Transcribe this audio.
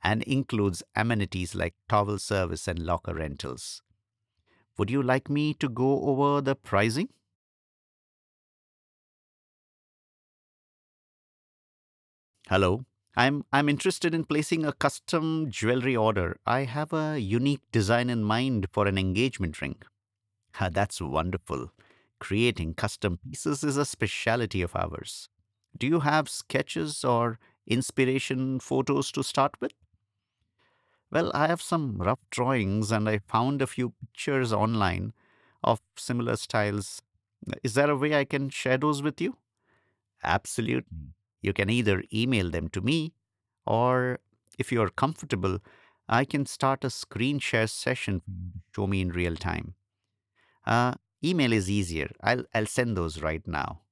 and includes amenities like towel service and locker rentals. Would you like me to go over the pricing? Hello. I'm interested in placing a custom jewelry order. I have a unique design in mind for an engagement ring. That's wonderful. Creating custom pieces is a specialty of ours. Do you have sketches or inspiration photos to start with? Well, I have some rough drawings and I found a few pictures online of similar styles. Is there a way I can share those with you? Absolutely. You can either email them to me or, if you're comfortable, I can start a screen share session for you to show me in real time. Uh, Email is easier. I'll send those right now.